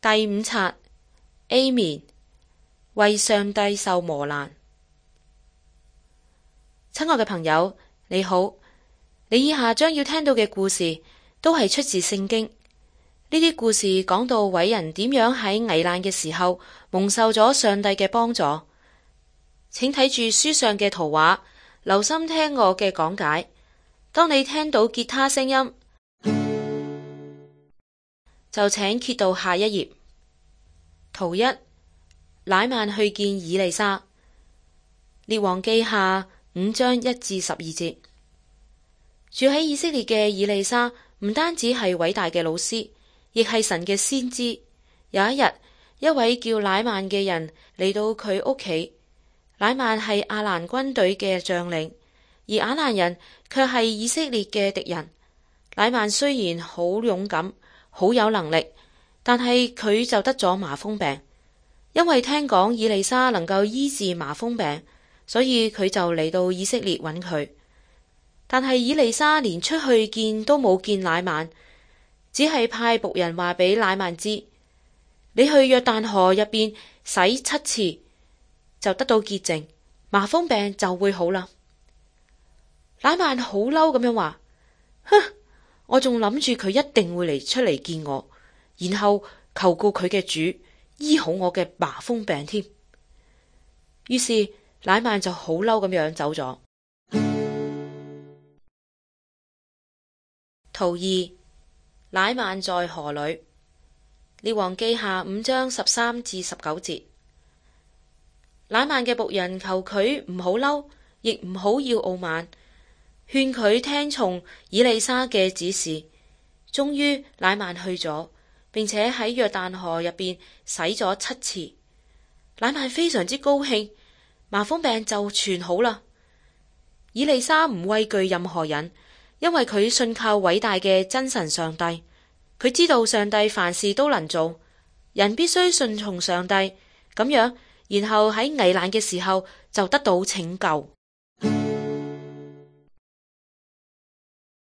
第5冊 A 面為上帝受磨難。親愛嘅朋友，你好，你以下將要聽到嘅故事都係出自聖經。呢啲故事講到偉人點樣喺危難嘅時候蒙受咗上帝嘅幫助。請睇住書上嘅圖畫，留心聽我嘅講解。當你聽到吉他聲音，就請揭到下一頁。圖1，乃縵去見以利沙。列王記下5章1至12節。住喺以色列嘅以利沙唔單止係偉大嘅老師，亦係神嘅先知。有一日，一位叫乃縵嘅人嚟到佢屋企。乃縵係亞蘭軍隊嘅將領，而亞蘭人卻係以色列嘅敵人。乃縵雖然好勇敢，好有能力，但係佢就得咗麻風病。因為聽講以利沙能夠醫治麻風病，所以佢就嚟到以色列揾佢。但係以利沙連出去見都冇見乃縵，只係派僕人話俾乃縵知，你去約旦河入邊洗7次，就得到潔淨，麻風病就會好啦。乃縵好嬲咁樣話：哼，我仲諗住佢一定會出嚟見我，然後求告佢嘅主醫好我嘅麻風病添。於是乃縵就好嬲咁樣走咗。圖2，乃縵在河裏。列王記下5章13至19節。乃縵嘅僕人求佢唔好嬲，亦唔好要傲慢，勸佢聽從以利沙嘅指示。終於乃縵去咗，並且喺約旦河入邊洗咗7次。乃縵非常之高興，麻風病就全好啦。以利沙唔畏懼任何人，因為佢信靠偉大嘅真神上帝。佢知道上帝凡事都能做，人必須順從上帝，咁樣然後喺危難嘅時候就得到拯救。